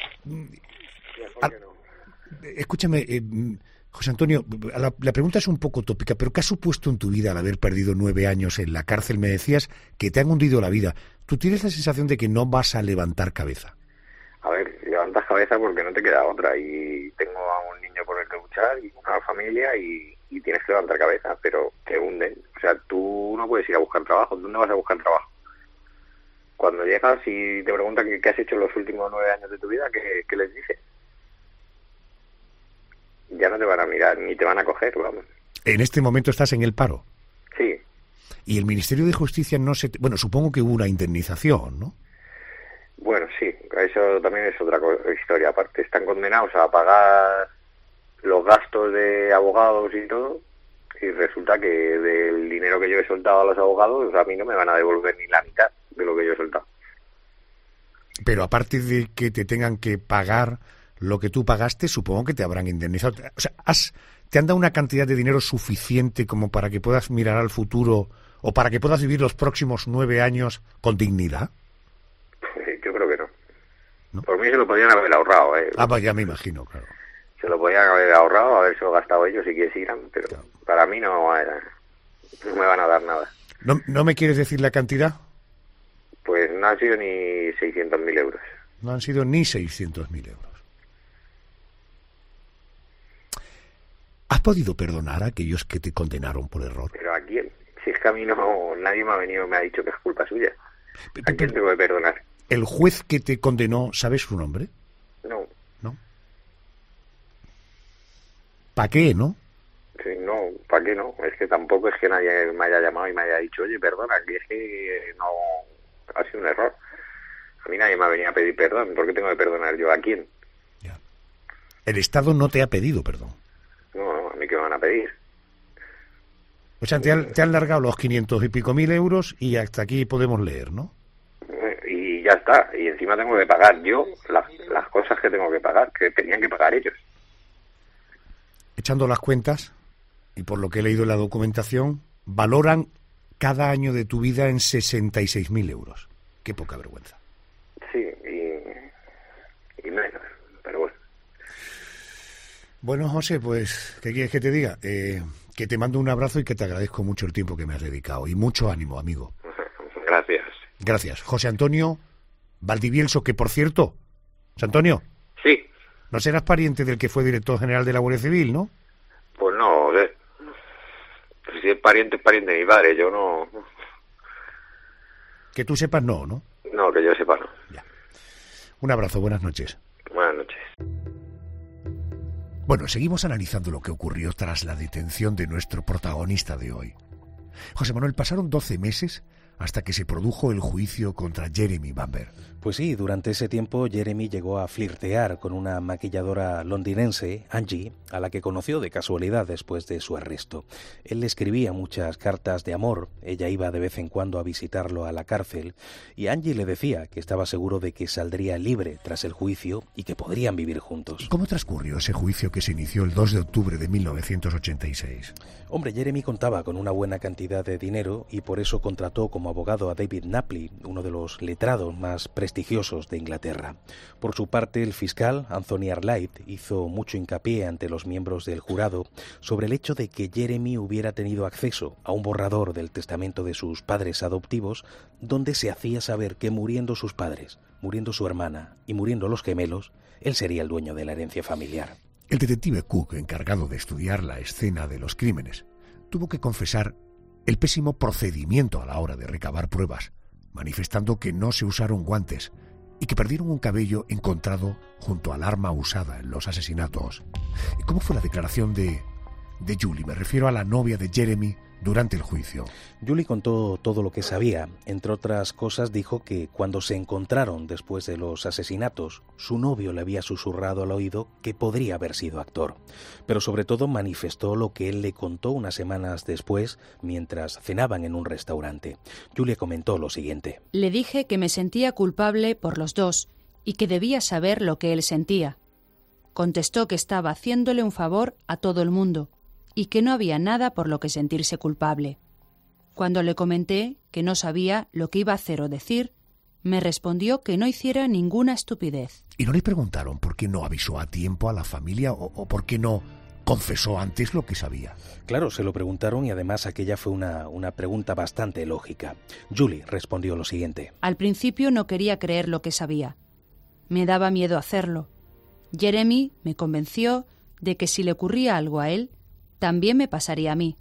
Escúchame, José Antonio, la pregunta es un poco tópica, pero ¿qué ha supuesto en tu vida al haber perdido 9 años en la cárcel? Me decías que te han hundido la vida. ¿Tú tienes la sensación de que no vas a levantar cabeza? A ver, levantas cabeza porque no te queda otra, y tengo a un niño por el que luchar y una familia y tienes que levantar cabeza, pero te hunden. O sea, tú no puedes ir a buscar trabajo. ¿Dónde vas a buscar trabajo? Cuando llegas y te preguntan qué has hecho en los últimos 9 años de tu vida, ¿qué les dices? Ya no te van a mirar, ni te van a coger, vamos. ¿En este momento estás en el paro? Sí. ¿Y el Ministerio de Justicia no se... Bueno, supongo que hubo una indemnización, ¿no? Bueno, sí, eso también es otra historia. Aparte, están condenados a pagar los gastos de abogados y todo, y resulta que del dinero que yo he soltado a los abogados, a mí no me van a devolver ni la mitad de lo que yo he soltado. Pero aparte de que te tengan que pagar lo que tú pagaste, supongo que te habrán indemnizado. O sea, ¿te han dado una cantidad de dinero suficiente como para que puedas mirar al futuro o para que puedas vivir los próximos 9 años con dignidad? Yo creo que no. Por mí se lo podían haber ahorrado, ¿eh? Pues ya me imagino, claro. Se lo podían haber ahorrado, haberse lo gastado ellos si quisieran, pero claro, para mí no me van a dar nada. ¿No me quieres decir la cantidad? Pues no han sido ni 600.000 euros. No han sido ni 600.000 euros. ¿Has podido perdonar a aquellos que te condenaron por error? ¿Pero a quién? Si es que a mí nadie me ha venido y me ha dicho que es culpa suya. ¿A quién tengo que perdonar? ¿El juez que te condenó, sabes su nombre? No. ¿No? ¿Para qué, no? Sí, no, ¿para qué no? Es que tampoco es que nadie me haya llamado y me haya dicho, oye, perdona, que es que no... ha sido un error. A mí nadie me ha venido a pedir perdón. ¿Por qué tengo que perdonar yo? ¿A quién? Ya. El Estado no te ha pedido perdón. No, a mí qué me van a pedir. O sea, te han largado los 500 y pico mil euros y hasta aquí podemos leer, ¿no? Y ya está. Y encima tengo que pagar yo las cosas que tengo que pagar, que tenían que pagar ellos. Echando las cuentas, y por lo que he leído en la documentación, valoran cada año de tu vida en 66.000 euros. Qué poca vergüenza. Sí, y menos, pero bueno. Bueno, José, pues, ¿qué quieres que te diga? Que te mando un abrazo y que te agradezco mucho el tiempo que me has dedicado. Y mucho ánimo, amigo. Gracias. Gracias. José Antonio Valdivielso, que por cierto, José Antonio. Sí. No serás pariente del que fue director general de la Guardia Civil, ¿no? Pues no, si es pariente de mi padre, yo no... Que tú sepas, no, ¿no? No, que yo sepa, no. Ya. Un abrazo, buenas noches. Buenas noches. Bueno, seguimos analizando lo que ocurrió tras la detención de nuestro protagonista de hoy. José Manuel, pasaron 12 meses hasta que se produjo el juicio contra Jeremy Bamber. Pues sí, durante ese tiempo Jeremy llegó a flirtear con una maquilladora londinense, Angie, a la que conoció de casualidad después de su arresto. Él le escribía muchas cartas de amor, ella iba de vez en cuando a visitarlo a la cárcel, y Angie le decía que estaba seguro de que saldría libre tras el juicio y que podrían vivir juntos. ¿Y cómo transcurrió ese juicio que se inició el 2 de octubre de 1986? Hombre, Jeremy contaba con una buena cantidad de dinero y por eso contrató como abogado a David Napley, uno de los letrados más prestigiosos de Inglaterra. Por su parte, el fiscal, Anthony Arlight, hizo mucho hincapié ante los miembros del jurado sobre el hecho de que Jeremy hubiera tenido acceso a un borrador del testamento de sus padres adoptivos, donde se hacía saber que muriendo sus padres, muriendo su hermana y muriendo los gemelos, él sería el dueño de la herencia familiar. El detective Cook, encargado de estudiar la escena de los crímenes, tuvo que confesar el pésimo procedimiento a la hora de recabar pruebas, manifestando que no se usaron guantes y que perdieron un cabello encontrado junto al arma usada en los asesinatos. ¿Y cómo fue la declaración de Julie? Me refiero a la novia de Jeremy durante el juicio. Julie contó todo lo que sabía. Entre otras cosas, dijo que cuando se encontraron después de los asesinatos, su novio le había susurrado al oído que podría haber sido actor. Pero sobre todo manifestó lo que él le contó unas semanas después, mientras cenaban en un restaurante. Julie comentó lo siguiente. Le dije que me sentía culpable por los dos y que debía saber lo que él sentía. Contestó que estaba haciéndole un favor a todo el mundo y que no había nada por lo que sentirse culpable. Cuando le comenté que no sabía lo que iba a hacer o decir, me respondió que no hiciera ninguna estupidez. ¿Y no le preguntaron por qué no avisó a tiempo a la familia o por qué no confesó antes lo que sabía? Claro, se lo preguntaron y además aquella fue una pregunta bastante lógica. Julie respondió lo siguiente. Al principio no quería creer lo que sabía. Me daba miedo hacerlo. Jeremy me convenció de que si le ocurría algo a él, también me pasaría a mí.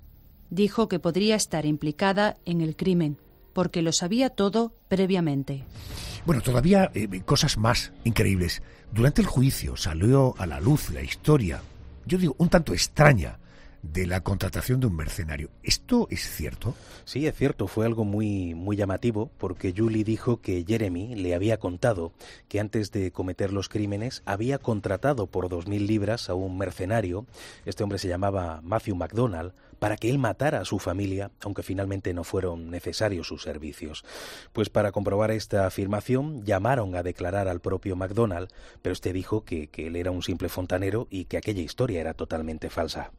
Dijo que podría estar implicada en el crimen, porque lo sabía todo previamente. Bueno, todavía cosas más increíbles. Durante el juicio salió a la luz la historia, yo digo, un tanto extraña, de la contratación de un mercenario. ¿Esto es cierto? Sí, es cierto. Fue algo muy llamativo porque Julie dijo que Jeremy le había contado que antes de cometer los crímenes había contratado por 2.000 libras a un mercenario. Este hombre se llamaba Matthew McDonald, para que él matara a su familia, aunque finalmente no fueron necesarios sus servicios. Pues para comprobar esta afirmación llamaron a declarar al propio McDonald, pero este dijo que él era un simple fontanero y que aquella historia era totalmente falsa.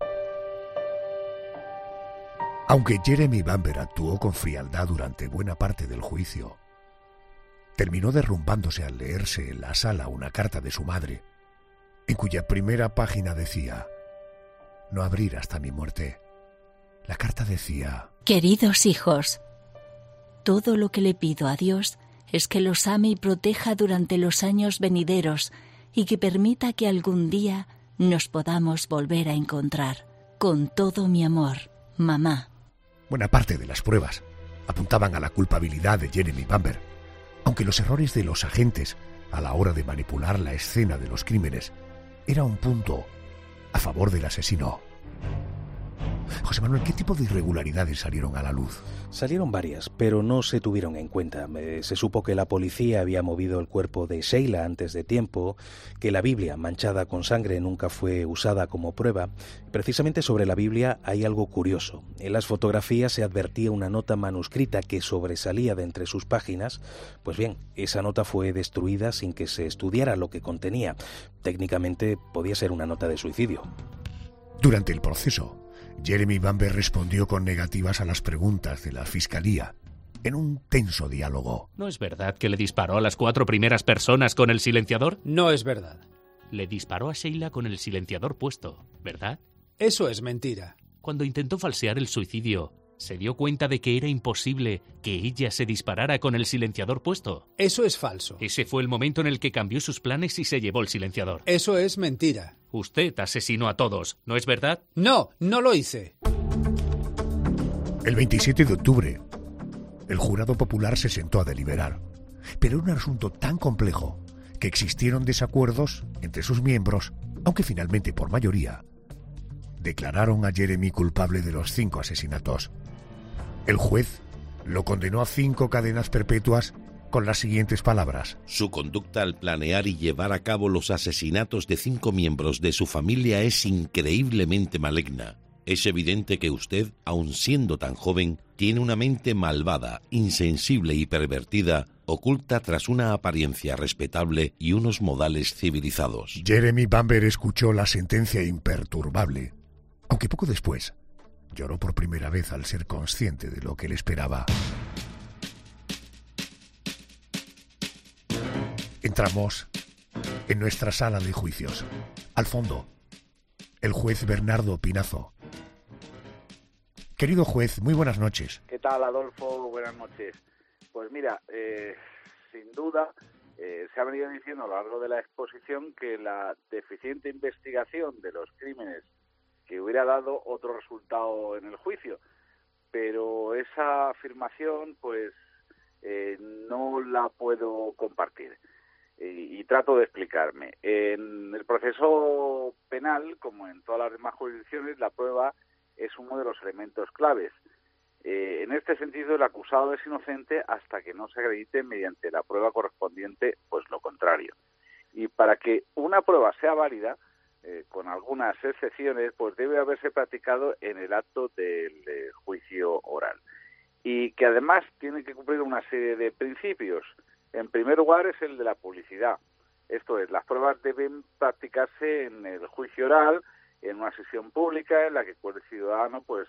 Aunque Jeremy Bamber actuó con frialdad durante buena parte del juicio, terminó derrumbándose al leerse en la sala una carta de su madre, en cuya primera página decía: no abrir hasta mi muerte. La carta decía: queridos hijos, todo lo que le pido a Dios es que los ame y proteja durante los años venideros y que permita que algún día nos podamos volver a encontrar. Con todo mi amor, mamá. Buena parte de las pruebas apuntaban a la culpabilidad de Jeremy Bamber, aunque los errores de los agentes a la hora de manipular la escena de los crímenes era un punto a favor del asesino. José Manuel, ¿qué tipo de irregularidades salieron a la luz? Salieron varias, pero no se tuvieron en cuenta. Se supo que la policía había movido el cuerpo de Sheila antes de tiempo, que la Biblia manchada con sangre nunca fue usada como prueba. Precisamente sobre la Biblia hay algo curioso. En las fotografías se advertía una nota manuscrita que sobresalía de entre sus páginas. Pues bien, esa nota fue destruida sin que se estudiara lo que contenía. Técnicamente podía ser una nota de suicidio. Durante el proceso, Jeremy Bamber respondió con negativas a las preguntas de la fiscalía, en un tenso diálogo. ¿No es verdad que le disparó a las 4 primeras personas con el silenciador? No es verdad. Le disparó a Sheila con el silenciador puesto, ¿verdad? Eso es mentira. Cuando intentó falsear el suicidio, ¿se dio cuenta de que era imposible que ella se disparara con el silenciador puesto? Eso es falso. Ese fue el momento en el que cambió sus planes y se llevó el silenciador. Eso es mentira. Usted asesinó a todos, ¿no es verdad? No, no lo hice. El 27 de octubre, el jurado popular se sentó a deliberar, pero era un asunto tan complejo que existieron desacuerdos entre sus miembros, aunque finalmente por mayoría declararon a Jeremy culpable de los 5 asesinatos. El juez lo condenó a 5 cadenas perpetuas con las siguientes palabras: su conducta al planear y llevar a cabo los asesinatos de 5 miembros de su familia es increíblemente maligna. Es evidente que usted, aun siendo tan joven, tiene una mente malvada, insensible y pervertida, oculta tras una apariencia respetable y unos modales civilizados. Jeremy Bamber escuchó la sentencia imperturbable, aunque poco después lloró por primera vez al ser consciente de lo que le esperaba. Entramos en nuestra sala de juicios. Al fondo, el juez Bernardo Pinazo. Querido juez, muy buenas noches. ¿Qué tal, Adolfo? Buenas noches. Pues mira, sin duda, se ha venido diciendo a lo largo de la exposición que la deficiente investigación de los crímenes que hubiera dado otro resultado en el juicio, pero esa afirmación pues no la puedo compartir y trato de explicarme. En el proceso penal, como en todas las demás jurisdicciones, la prueba es uno de los elementos claves. En este sentido, el acusado es inocente hasta que no se acredite mediante la prueba correspondiente pues lo contrario. Y para que una prueba sea válida, con algunas excepciones, pues debe haberse practicado en el acto del juicio oral. Y que además tiene que cumplir una serie de principios. En primer lugar es el de la publicidad. Esto es, las pruebas deben practicarse en el juicio oral, en una sesión pública en la que cualquier ciudadano, pues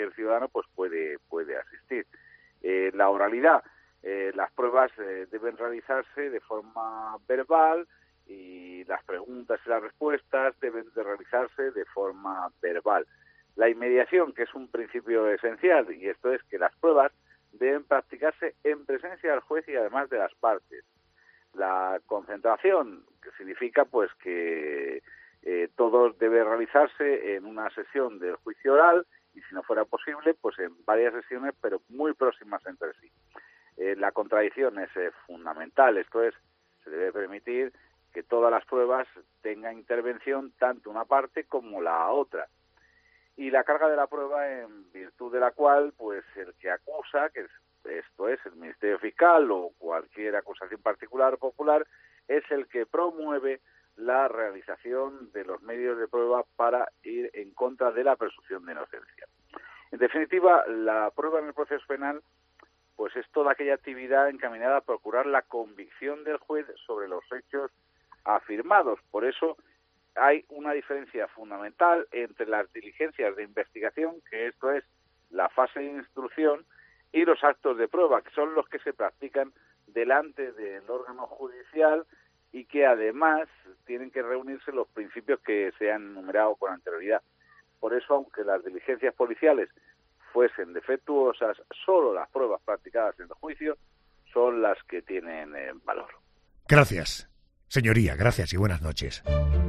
puede asistir. La oralidad, las pruebas deben realizarse de forma verbal y las preguntas y las respuestas deben de realizarse de forma verbal. La inmediación, que es un principio esencial, y esto es que las pruebas deben practicarse en presencia del juez y además de las partes. La concentración, que significa pues que todo debe realizarse en una sesión del juicio oral y, si no fuera posible, pues en varias sesiones, pero muy próximas entre sí. La contradicción es fundamental, esto es, se debe permitir que todas las pruebas tengan intervención tanto una parte como la otra. Y la carga de la prueba, en virtud de la cual pues el que acusa, que esto es el Ministerio Fiscal o cualquier acusación particular o popular, es el que promueve la realización de los medios de prueba para ir en contra de la presunción de inocencia. En definitiva, la prueba en el proceso penal pues es toda aquella actividad encaminada a procurar la convicción del juez sobre los hechos afirmados. Por eso hay una diferencia fundamental entre las diligencias de investigación, que esto es la fase de instrucción, y los actos de prueba, que son los que se practican delante del órgano judicial y que además tienen que reunirse los principios que se han enumerado con anterioridad. Por eso, aunque las diligencias policiales fuesen defectuosas, solo las pruebas practicadas en el juicio son las que tienen valor. Gracias, señoría, gracias y buenas noches.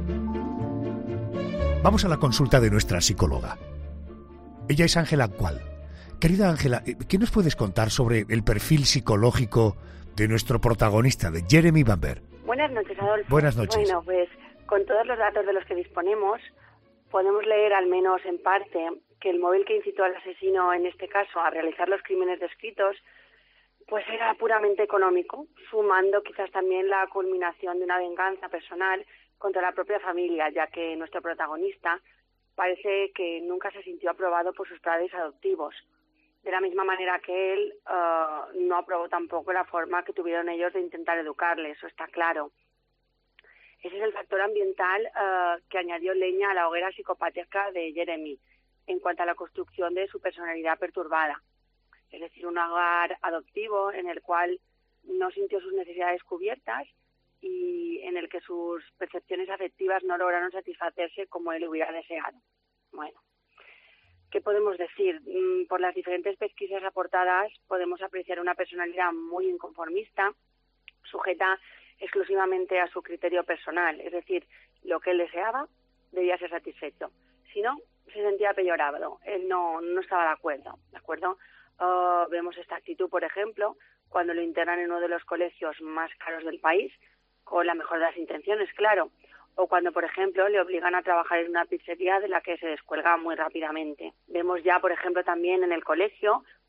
Vamos a la consulta de nuestra psicóloga. Ella es Ángela Cual. Querida Ángela, ¿qué nos puedes contar sobre el perfil psicológico de nuestro protagonista, de Jeremy Bamber? Buenas noches, Adolfo. Buenas noches. Bueno, pues con todos los datos de los que disponemos, podemos leer al menos en parte que el móvil que incitó al asesino, en este caso, a realizar los crímenes descritos, pues era puramente económico, sumando quizás también la culminación de una venganza personal contra la propia familia, ya que nuestro protagonista parece que nunca se sintió aprobado por sus padres adoptivos. De la misma manera que él no aprobó tampoco la forma que tuvieron ellos de intentar educarle, eso está claro. Ese es el factor ambiental que añadió leña a la hoguera psicopática de Jeremy en cuanto a la construcción de su personalidad perturbada. Es decir, un hogar adoptivo en el cual no sintió sus necesidades cubiertas y en el que sus percepciones afectivas no lograron satisfacerse como él hubiera deseado. Bueno, ¿qué podemos decir? Por las diferentes pesquisas aportadas podemos apreciar una personalidad muy inconformista, sujeta exclusivamente a su criterio personal, es decir, lo que él deseaba debía ser satisfecho. Si no, se sentía peyorado, él no estaba de acuerdo. Vemos esta actitud, por ejemplo, cuando lo internan en uno de los colegios más caros del país, con la mejor de las intenciones, claro, o cuando, por ejemplo, le obligan a trabajar en una pizzería de la que se descuelga muy rápidamente. Vemos ya, por ejemplo, también en el colegio,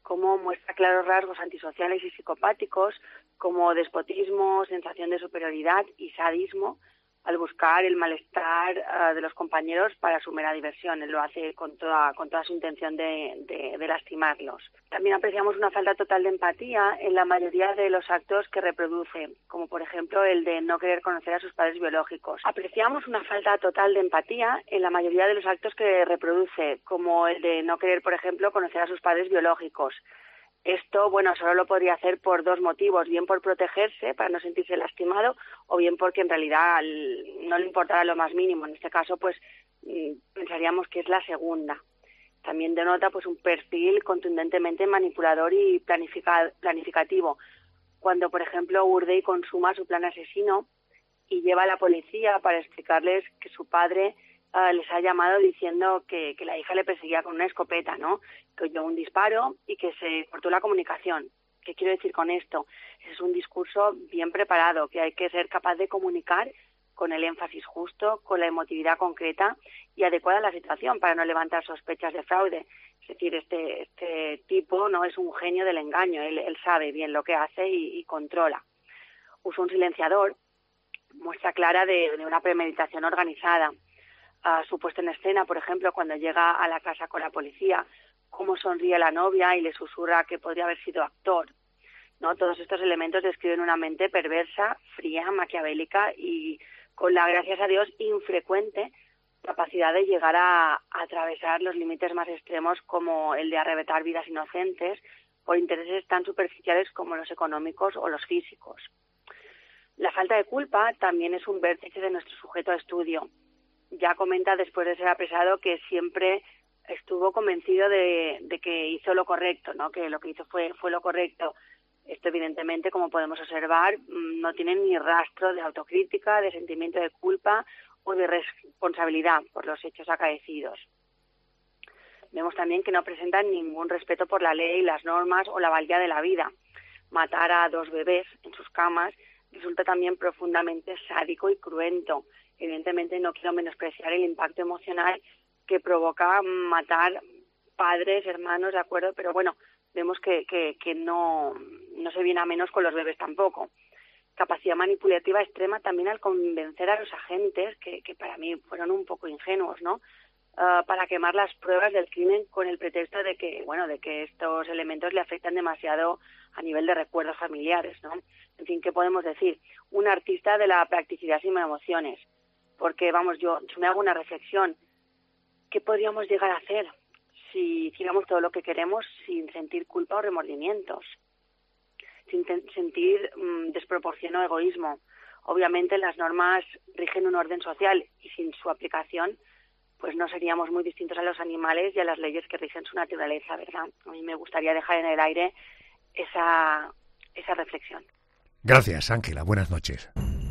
como muestra claros rasgos antisociales y psicopáticos, como despotismo, sensación de superioridad y sadismo, al buscar el malestar de los compañeros para su mera diversión. Él lo hace con toda su intención de lastimarlos. También apreciamos una falta total de empatía en la mayoría de los actos que reproduce, como por ejemplo el de no querer conocer a sus padres biológicos. Apreciamos una falta total de empatía en la mayoría de los actos que reproduce, como el de no querer, por ejemplo, conocer a sus padres biológicos. Esto, solo lo podría hacer por dos motivos, bien por protegerse, para no sentirse lastimado, o bien porque en realidad no le importara lo más mínimo. En este caso, pensaríamos que es la segunda. También denota, un perfil contundentemente manipulador y planificativo. Cuando, por ejemplo, urde y consuma su plan asesino y lleva a la policía para explicarles que su padre les ha llamado diciendo que la hija le perseguía con una escopeta, ¿no? Que oyó un disparo y que se cortó la comunicación. ¿Qué quiero decir con esto? Es un discurso bien preparado, que hay que ser capaz de comunicar con el énfasis justo, con la emotividad concreta y adecuada a la situación para no levantar sospechas de fraude. Es decir, este tipo no es un genio del engaño, él sabe bien lo que hace y controla. Usa un silenciador, muestra clara de una premeditación organizada. Su puesta en escena, por ejemplo, cuando llega a la casa con la policía, cómo sonríe la novia y le susurra que podría haber sido actor, ¿no? Todos estos elementos describen una mente perversa, fría, maquiavélica y con la, gracias a Dios, infrecuente capacidad de llegar a atravesar los límites más extremos, como el de arrebatar vidas inocentes por intereses tan superficiales como los económicos o los físicos. La falta de culpa también es un vértice de nuestro sujeto a estudio. Ya comenta, después de ser apresado, que siempre estuvo convencido de que hizo lo correcto, ¿no? Que lo que hizo fue lo correcto. Esto, evidentemente, como podemos observar, no tiene ni rastro de autocrítica, de sentimiento de culpa o de responsabilidad por los hechos acaecidos. Vemos también que no presenta ningún respeto por la ley, las normas o la valía de la vida. Matar a 2 bebés en sus camas resulta también profundamente sádico y cruento. Evidentemente no quiero menospreciar el impacto emocional que provoca matar padres, hermanos, ¿de acuerdo? Pero vemos que no se viene a menos con los bebés tampoco. Capacidad manipulativa extrema también al convencer a los agentes, que para mí fueron un poco ingenuos, ¿no? Para quemar las pruebas del crimen con el pretexto de que estos elementos le afectan demasiado a nivel de recuerdos familiares, ¿no? En fin, ¿qué podemos decir? Un artista de la practicidad sin emociones. Porque, yo me hago una reflexión. ¿Qué podríamos llegar a hacer si hiciéramos todo lo que queremos sin sentir culpa o remordimientos? Sin sentir desproporción o egoísmo. Obviamente las normas rigen un orden social y sin su aplicación no seríamos muy distintos a los animales y a las leyes que rigen su naturaleza, ¿verdad? A mí me gustaría dejar en el aire esa reflexión. Gracias, Ángela. Buenas noches.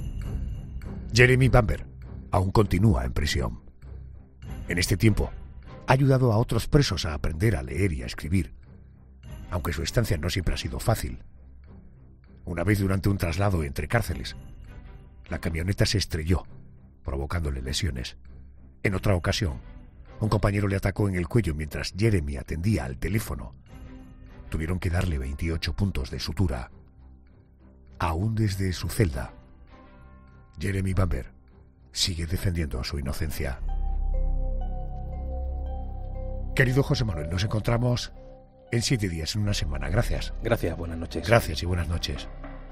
Jeremy Bamber aún continúa en prisión. En este tiempo, ha ayudado a otros presos a aprender a leer y a escribir, aunque su estancia no siempre ha sido fácil. Una vez, durante un traslado entre cárceles, la camioneta se estrelló, provocándole lesiones. En otra ocasión, un compañero le atacó en el cuello mientras Jeremy atendía al teléfono. Tuvieron que darle 28 puntos de sutura. Aún desde su celda, Jeremy Bamber sigue defendiendo su inocencia. Querido José Manuel, nos encontramos en 7 días, en una semana. Gracias. Gracias, buenas noches. Gracias y buenas noches.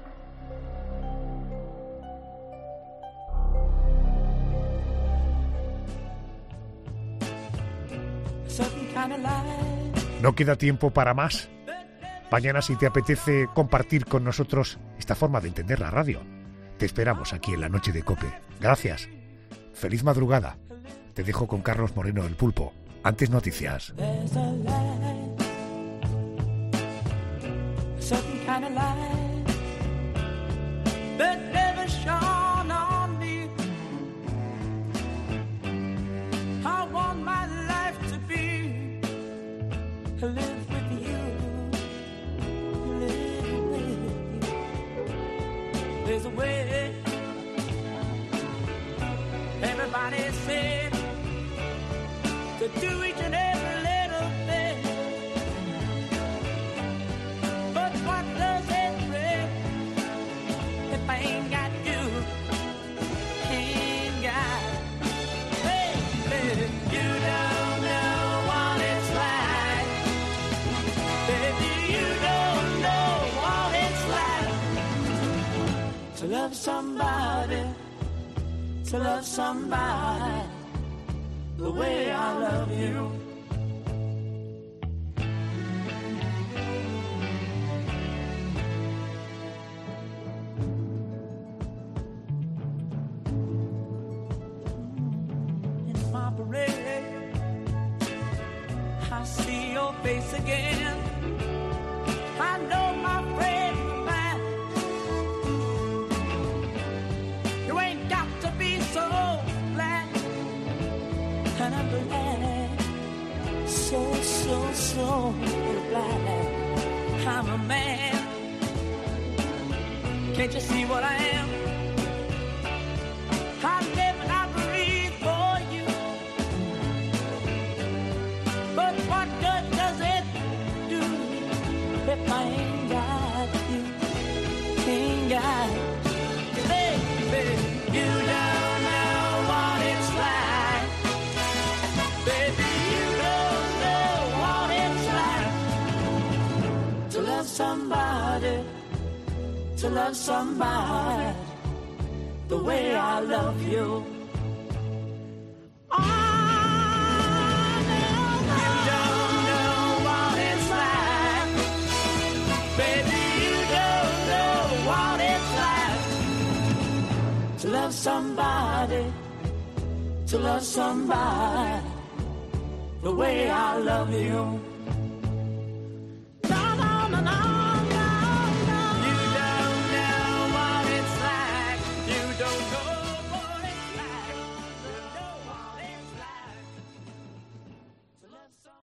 No queda tiempo para más. Mañana, si te apetece compartir con nosotros esta forma de entender la radio, te esperamos aquí en la noche de COPE. Gracias. Feliz madrugada. Te dejo con Carlos Moreno, el Pulpo. Antes noticias. There's a way. Everybody said to do each and every little thing. to love somebody the way I love you. In my parade, I see your face again. I know my friend of mine. You ain't got to be so glad. And I'm glad, so glad I'm a man. Can't you see what I am? I live and I breathe for you. But what good does it do if I ain't got you? Ain't got you, baby. You don't know what it's like. Baby, you don't know what it's like to love somebody, to love somebody the way I love you. To love somebody, to love somebody the way I love you.